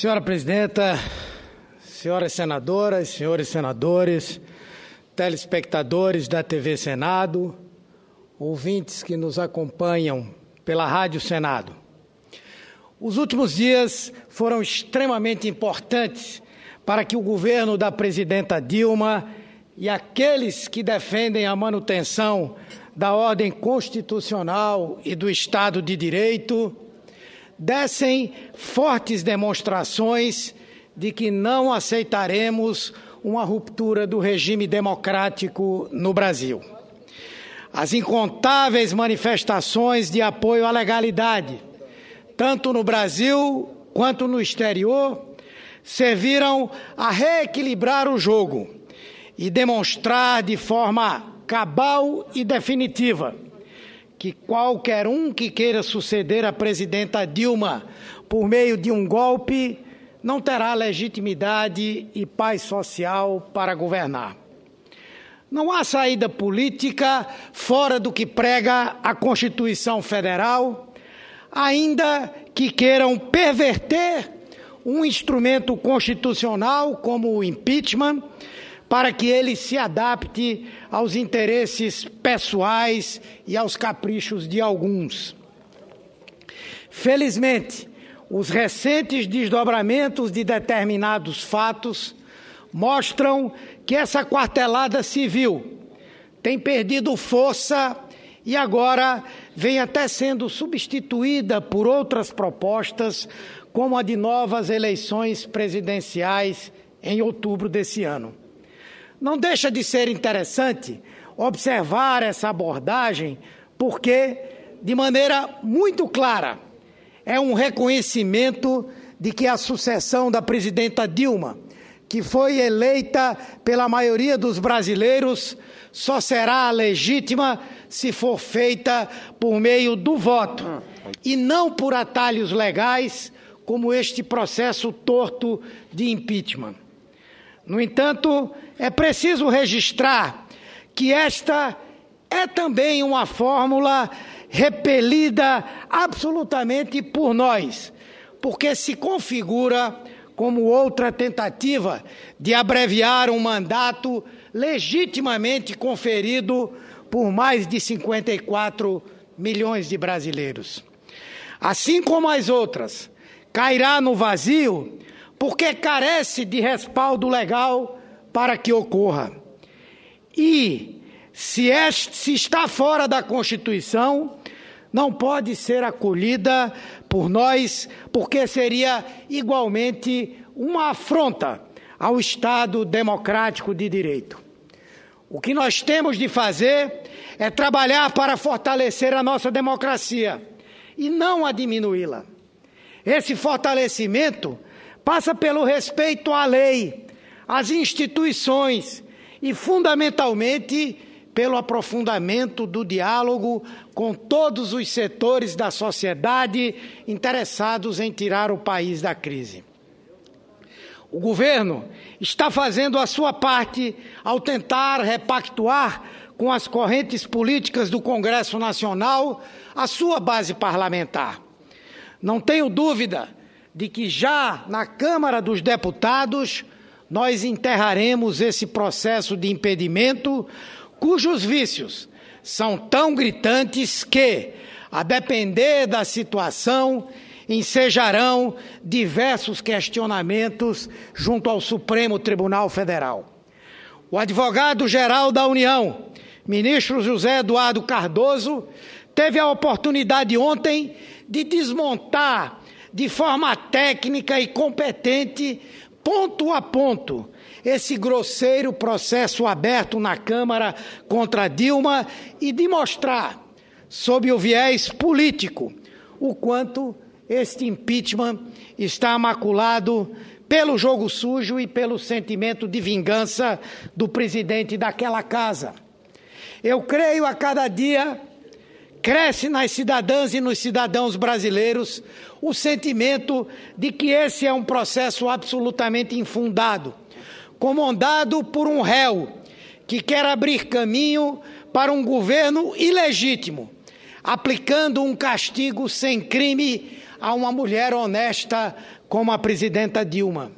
Senhora Presidenta, senhoras senadoras, senhores senadores, telespectadores da TV Senado, ouvintes que nos acompanham pela Rádio Senado. Os últimos dias foram extremamente importantes para que o governo da presidenta Dilma e aqueles que defendem a manutenção da ordem constitucional e do Estado de Direito dessem fortes demonstrações de que não aceitaremos uma ruptura do regime democrático no Brasil. As incontáveis manifestações de apoio à legalidade, tanto no Brasil quanto no exterior, serviram a reequilibrar o jogo e demonstrar de forma cabal e definitiva que qualquer um que queira suceder a presidenta Dilma por meio de um golpe não terá legitimidade e paz social para governar. Não há saída política fora do que prega a Constituição Federal, ainda que queiram perverter um instrumento constitucional como o impeachment, para que ele se adapte aos interesses pessoais e aos caprichos de alguns. Felizmente, os recentes desdobramentos de determinados fatos mostram que essa quartelada civil tem perdido força e agora vem até sendo substituída por outras propostas, como a de novas eleições presidenciais em outubro desse ano. Não deixa de ser interessante observar essa abordagem porque, de maneira muito clara, é um reconhecimento de que a sucessão da presidenta Dilma, que foi eleita pela maioria dos brasileiros, só será legítima se for feita por meio do voto e não por atalhos legais, como este processo torto de impeachment. No entanto, é preciso registrar que esta é também uma fórmula repelida absolutamente por nós, porque se configura como outra tentativa de abreviar um mandato legitimamente conferido por mais de 54 milhões de brasileiros. Assim como as outras, cairá no vazio porque carece de respaldo legal para que ocorra. E, se está fora da Constituição, não pode ser acolhida por nós, porque seria igualmente uma afronta ao Estado democrático de direito. O que nós temos de fazer é trabalhar para fortalecer a nossa democracia e não a diminuí-la. Esse fortalecimento passa pelo respeito à lei, às instituições e, fundamentalmente, pelo aprofundamento do diálogo com todos os setores da sociedade interessados em tirar o país da crise. O governo está fazendo a sua parte ao tentar repactuar com as correntes políticas do Congresso Nacional a sua base parlamentar. Não tenho dúvida de que já na Câmara dos Deputados nós enterraremos esse processo de impedimento, cujos vícios são tão gritantes que, a depender da situação, ensejarão diversos questionamentos junto ao Supremo Tribunal Federal. O advogado-geral da União, ministro José Eduardo Cardoso, teve a oportunidade ontem de desmontar de forma técnica e competente, ponto a ponto, esse grosseiro processo aberto na Câmara contra Dilma e de mostrar, sob o viés político, o quanto este impeachment está maculado pelo jogo sujo e pelo sentimento de vingança do presidente daquela casa. Eu creio a cada dia cresce nas cidadãs e nos cidadãos brasileiros o sentimento de que esse é um processo absolutamente infundado, comandado por um réu que quer abrir caminho para um governo ilegítimo, aplicando um castigo sem crime a uma mulher honesta como a presidenta Dilma.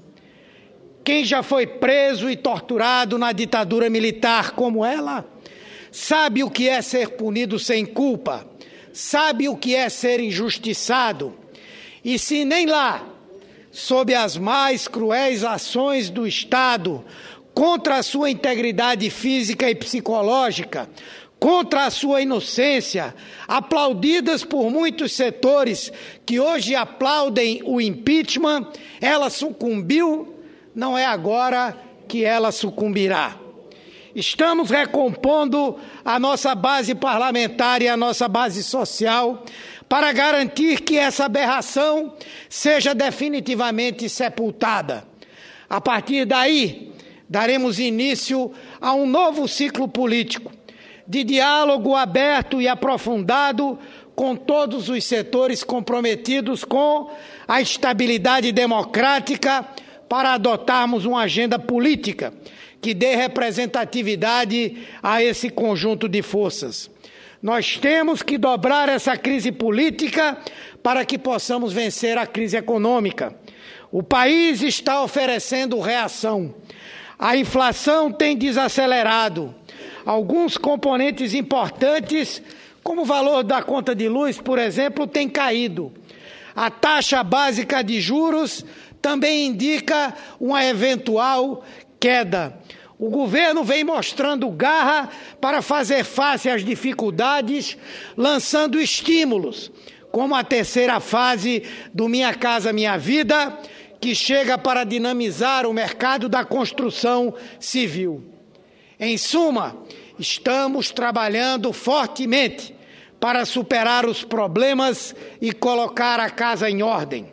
Quem já foi preso e torturado na ditadura militar como ela, sabe o que é ser punido sem culpa, sabe o que é ser injustiçado. E se nem lá, sob as mais cruéis ações do Estado, contra a sua integridade física e psicológica, contra a sua inocência, aplaudidas por muitos setores que hoje aplaudem o impeachment, ela sucumbiu, não é agora que ela sucumbirá. Estamos recompondo a nossa base parlamentar e a nossa base social para garantir que essa aberração seja definitivamente sepultada. A partir daí, daremos início a um novo ciclo político, de diálogo aberto e aprofundado com todos os setores comprometidos com a estabilidade democrática para adotarmos uma agenda política que dê representatividade a esse conjunto de forças. Nós temos que dobrar essa crise política para que possamos vencer a crise econômica. O país está oferecendo reação. A inflação tem desacelerado. Alguns componentes importantes, como o valor da conta de luz, por exemplo, tem caído. A taxa básica de juros também indica uma eventual queda. O governo vem mostrando garra para fazer face às dificuldades, lançando estímulos, como a terceira fase do Minha Casa Minha Vida, que chega para dinamizar o mercado da construção civil. Em suma, estamos trabalhando fortemente para superar os problemas e colocar a casa em ordem.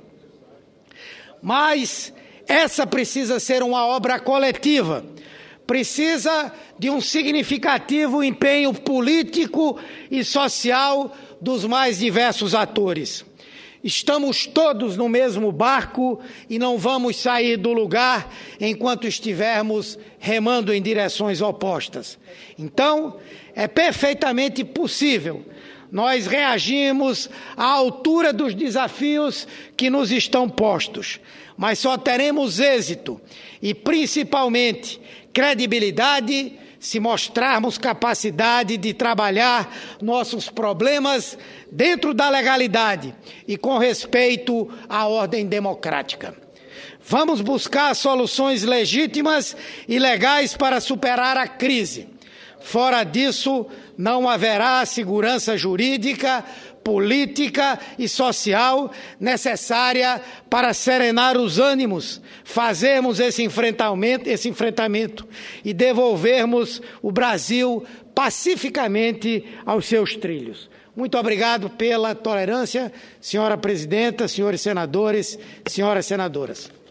Mas essa precisa ser uma obra coletiva, precisa de um significativo empenho político e social dos mais diversos atores. Estamos todos no mesmo barco e não vamos sair do lugar enquanto estivermos remando em direções opostas. Então, é perfeitamente possível nós reagirmos à altura dos desafios que nos estão postos, mas só teremos êxito e, principalmente, credibilidade se mostrarmos capacidade de trabalhar nossos problemas dentro da legalidade e com respeito à ordem democrática. Vamos buscar soluções legítimas e legais para superar a crise. Fora disso, não haverá segurança jurídica, política e social necessária para serenar os ânimos, fazermos esse enfrentamento e devolvermos o Brasil pacificamente aos seus trilhos. Muito obrigado pela tolerância, senhora presidenta, senhores senadores, senhoras senadoras.